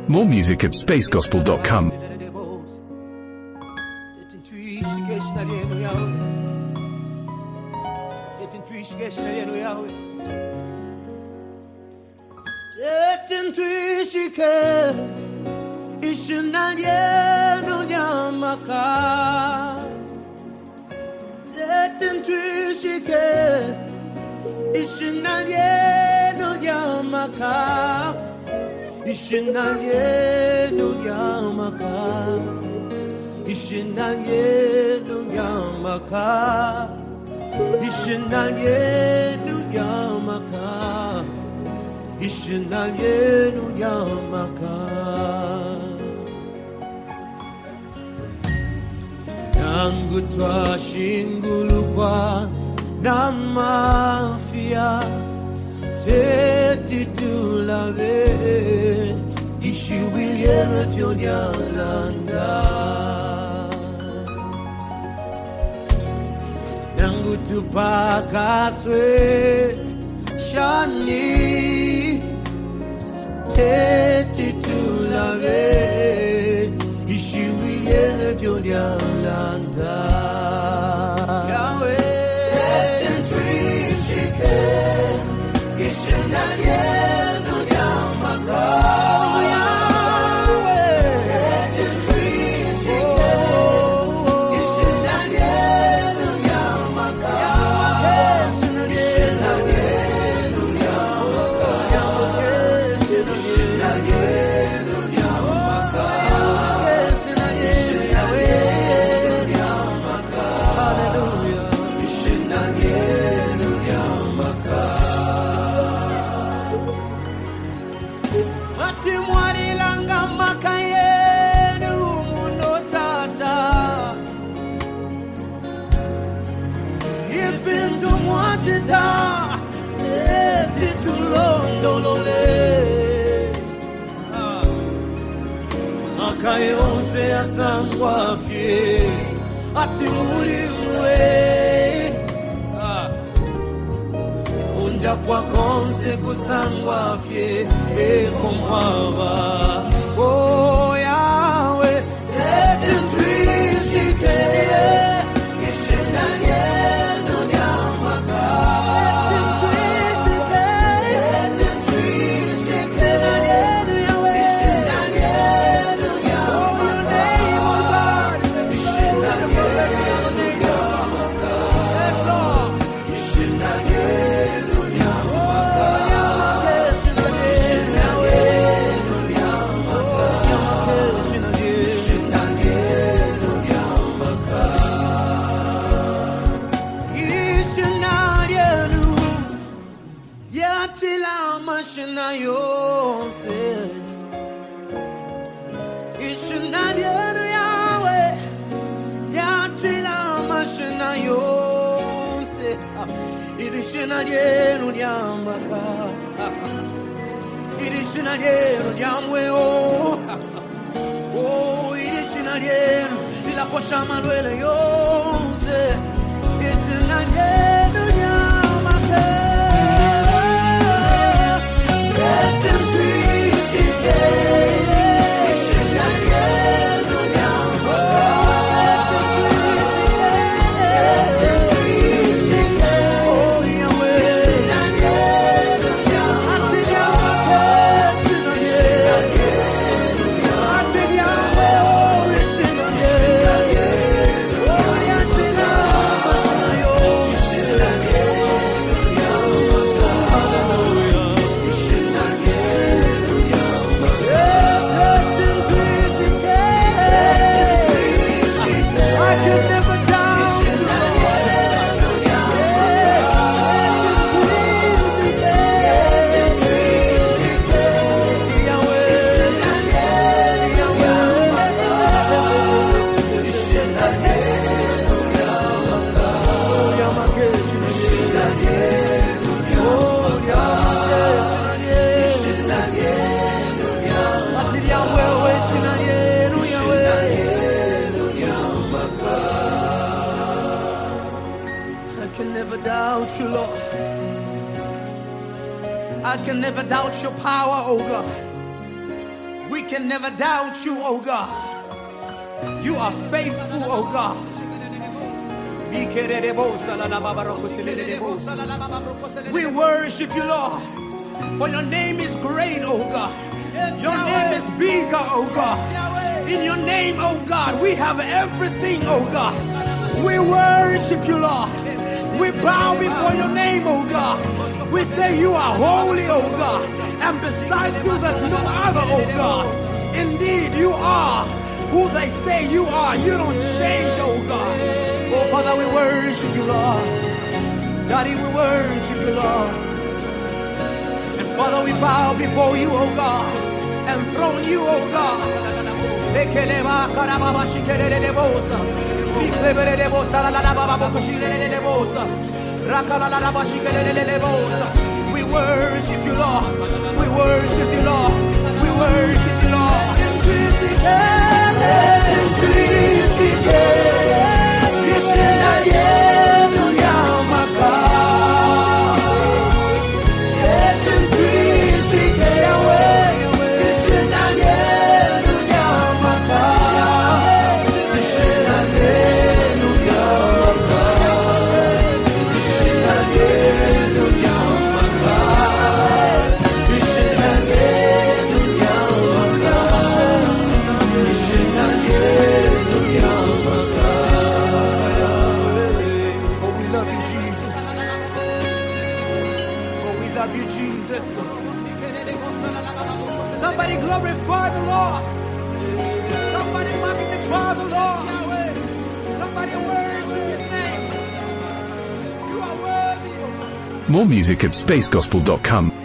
More music at spacegospel.com. Tangu twashingulukwa na mafia teti tulabe ishiwiliere vyonyalanda nangu tupakaswe shani teti tulabe ishiwiliere vyonyalanda Kayonse asangwa fie ati muri mwe Kunda kwa konse kusangwa fie komwava Oh Yahweh set in trishike Irishinalyenu nyamaka Irishinalyenu nyamweo Oh irishinalyenu Lilaposha manuele yonse Irishinalyenu nyamaka Let them treat you I can never doubt your power, oh God. We can never doubt you, oh God. You are faithful, oh God. We worship you, Lord. For your name is great, oh God. Your name is bigger, oh God. In your name, oh God, we have everything, oh God. We worship you, Lord. We bow before your name, oh God. We say you are holy, oh God. And besides you, there's no other, oh God. Indeed, you are who they say you are. You don't change, oh God. Oh, Father, we worship you, Lord. Daddy, we worship you, Lord. And Father, we bow before you, oh God. And throne you, oh God. We worship you, Lord. We worship you, Lord. We worship you, Lord. Somebody glorify the Lord. Somebody magnify the Lord. Somebody worship his name. You are worthy. More music at spacegospel.com.